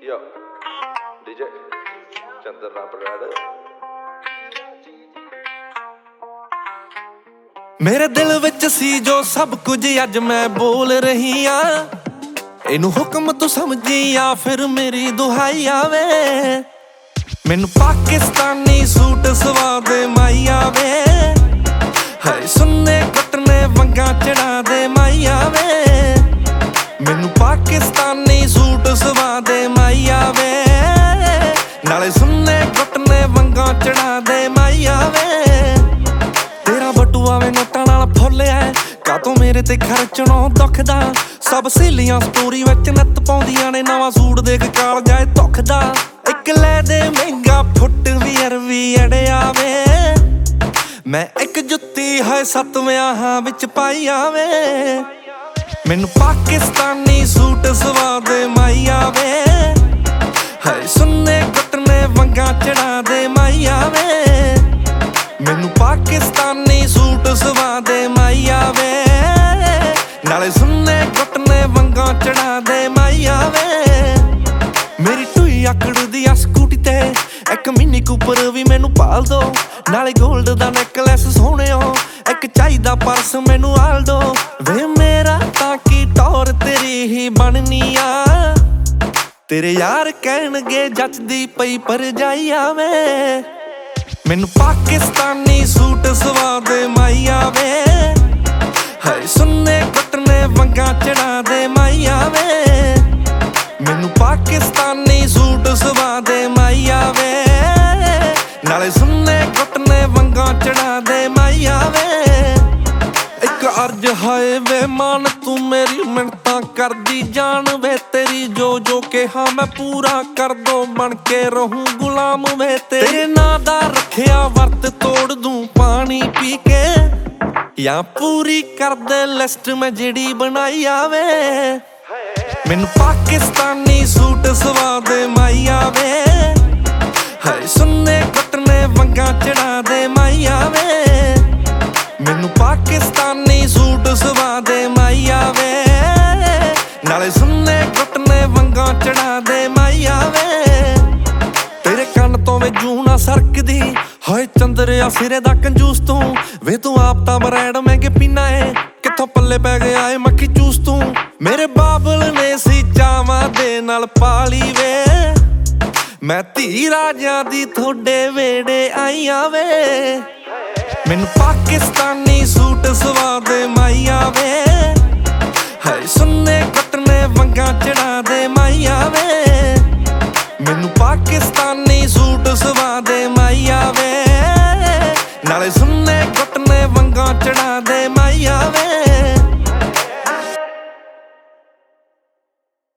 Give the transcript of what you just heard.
Yo, DJ, Chandra Brother. ਮੇਰੇ ਦਿਲ ਵਿੱਚ ਸੀ ਜੋ ਸਭ ਕੁਝ ਅੱਜ ਮੈਂ ਬੋਲ ਰਹੀ ਆ। ਇਹਨੂੰ ਹੁਕਮ ਤੂੰ ਸਮਝੀ ਆ ਫਿਰ ਮੇਰੀ ਦੁਹਾਈ ਆਵੇ। ਮੈਨੂੰ ਪਾਕਿਸਤਾਨੀ ਸੂਟ ਸਵਾ ਦੇ ਮਾਈ ਆਵੇ। ਹਾਏ ਸੁੰਨੇ ਕੱਟਨੇ ਵੰਗਾਂ ਚੜਾ ਦੇ ਮਾਈ ਆਵੇ। ਮੈਨੂੰ ਪਾਕਿਸਤਾਨੀ ਸੂਟ ਸਵਾ ਦੇ ਮਾਈ ਆਵੇ। ਨਾਲੇ ਸੁੰਨੇ ਕੱਟਨੇ ਵੰਗਾਂ ਚੜਾ ਦੇ ਮਾਈ ਆਵੇ। ਤੇਰਾ ਬਟੂਆ ਵੇ ਨੋਟਾਂ ਨਾਲ ਫੁੱਲਿਆ ਕਾਤੋਂ ਮੇਰੇ ਤੇ ਖਰਚਣੋਂ ਦੁਖਦਾ। ਸਭ ਸਹੇਲੀਆਂ ਸਟੋਰੀ ਵਿੱਚ ਨੱਤ ਪਾਉਂਦੀਆਂ ਨੇ ਨਵਾਂ ਸੂਟ ਦੇਖ ਕਾਲ ਜਾਏ ਦੁਖਦਾ। ਇੱਕ ਲੈ ਦੇ ਮਹਿੰਗਾ ਫੁੱਟਵੀਅਰ ਵੀ ਅੜਿਆ ਵੇ। ਮੈਂ ਇੱਕ ਜੁੱਤੀ ਹੈ 7 ਵਿਆਹਾਂ ਵਿੱਚ ਪਾਈ ਆਵੇ। ਮੈਨੂੰ ਪਾਕਿਸਤਾਨੀ ਸੂਟ ਸਵਾ ਦੇ ਮਾਈ ਆਵੇ। ਹਾਏ ਸੁੰਨੇ ਕੱਟਨੇ ਵੰਗਾਂ ਚੜਾ ਦੇ ਮਾਈ ਆਵੇ। ਮੈਨੂੰ ਪਾਕਿਸਤਾਨੀ ਸੂਟ ਸਵਾ ਦੇ ਮਾਈ ਆਵੇ। ਨਾਲੇ ਸੁੰਨੇ ਕੱਟਨੇ ਵੰਗਾਂ ਚੜਾ ਦੇ ਮਾਈ ਆਵੇ। ਮੇਰੀ ਟੂਈ ਆਕੜਦੀ ਆ ਸਕੂਟੀ ਤੇ ਇੱਕ ਮਿੰਨੀ ਕੂਪਰ ਵੀ ਮੈਨੂੰ ਪਾਲ ਦੋ। ਨਾਲੇ ਗੋਲਡ ਦਾ ਨੈਕਲੈਸ ਸੋਹਣਿਓ ਇੱਕ ਚਾਹੀਦਾ ਪਰਸ ਮੈਨੂੰ ਆਲ ਦੋ। ਵੇ ਮੇਰਾ ਤਾਂ ਕੀ ਟੌਰ ਤੇਰੀ ਹੀ ਬਣਨੀ ਆ। ਤੇਰੇ ਯਾਰ ਕਹਿਣਗੇ ਜੱਚਦੀ ਪਈ ਭਰਜਾਈ ਆਵੇ। ਮੈਨੂੰ ਪਾਕਿਸਤਾਨੀ ਸੂਟ ਸਵਾ ਦੇ ਮਾਈ ਆਵੇ। ਹਾਏ ਸੁੰਨੇ ਕੱਟਨੇ ਵੰਗਾਂ ਚੜਾ ਦੇ ਮਾਈ ਆਵੇ। ਮੈਨੂੰ ਪਾਕਿਸਤਾਨੀ ਸੂਟ ਸਵਾ ਦੇ ਮਾਈ ਆਵੇ। ਨਾਲੇ ਸੁੰਨੇ ਕੱਟਨੇ ਵੰਗਾਂ ਚੜਾ ਦੇ ਮਾਈ ਆਵੇ। ਇੱਕ ਅਰਜ਼ ਹਾਏ ਵੇ ਮਾਨ ਤੂੰ ਮੇਰੀ ਮਿੰਨਤਾਂ ਕਰਦੀ ਜਾਣ ਵੇ। ਤੇਰੀ ਜੋ ਜੋ ਕਿਹਾ ਮੈਂ ਪੂਰਾ ਕਰ ਦੋ ਬਣ ਕੇ ਰਹੂੰ ਗੁਲਾਮ ਵੇ। ਤੇਰੇ ਨਾਂ ਦਾ ਰੱਖਿਆ ਵਰਤ ਤੋੜ ਦੂੰ ਪਾਣੀ ਪੀ ਕੇ। ਜਾਂ ਪੂਰੀ ਕਰ ਦੇ ਲਿਸਟ ਮੈਂ ਜਿਹੜੀ ਬਣਾਈ ਆਵੇ। ਮੈਨੂੰ ਪਾਕਿਸਤਾਨੀ ਸੂਟ ਸਵਾ ਦੇ ਮਾਈ ਆਵੇ। ਹਾਏ ਸੁੰਨੇ ਕੱਟਨੇ ਵੰਗਾਂ ਚੜਾ ਦੇ ਮਾਈ ਆਵੇ। ਮੈਨੂੰ ਪਾਕਿਸਤਾਨੀ ਸੂਟ ਸਵਾ ਦੇ ਮਾਈ ਆਵੇ। ਨਾਲੇ ਸੁੰਨੇ ਕੱਟਨੇ ਵੰਗਾਂ ਚੜਾ ਦੇ ਮਾਈ ਆਵੇ। ਤੇਰੇ ਕੰਨ ਤੋਂ ਵੇ ਜੂੰ ਨਾ ਸਰਕਦੀ ਹਾਏ ਚੰਦਰਿਆ ਸਿਰੇ ਦਾ ਕੰਜੂਸ ਤੂੰ। ਵੇ ਤੂੰ ਆਪ ਤਾਂ ਬਰੈਡ ਮਹਿੰਗੇ ਪੀਨਾ ਏ ਕਿੱਥੋਂ ਪੱਲੇ ਪੈ ਗਿਆ ਏ ਮੱਖੀ ਚੂਸ ਤੂੰ। ਮੇਰੇ ਬਾਬਲ ਨੇ ਸੀ ਚਾਵਾਂ ਦੇ ਨਾਲ ਪਾਲੀ ਵੇ। ਮੈਂ ਧੀ ਰਾਜਿਆਂ ਦੀ ਥੋੜੇ ਵੇੜੇ ਆਈ ਆਵੇ। ਮੈਨੂੰ ਪਾਕਿਸਤਾਨੀ ਸੂਟ ਸਵਾ ਦੇ ਮਾਈ ਆਵੇ। ਹਾਏ ਸੁੰਨੇ ਕੱਟਨੇ ਵੰਗਾਂ ਚੜਾ ਦੇ ਮਾਈ ਆਵੇ। ਮੈਨੂੰ ਪਾਕਿਸਤਾਨੀ ਸੂਟ ਸਵਾ ਦੇ ਮਾਈ ਆਵੇ। ਨਾਲੇ ਸੁੰਨੇ ਕੱਟਨੇ ਵੰਗਾਂ ਚੜਾ ਦੇ ਮਾਈ ਆਵੇ।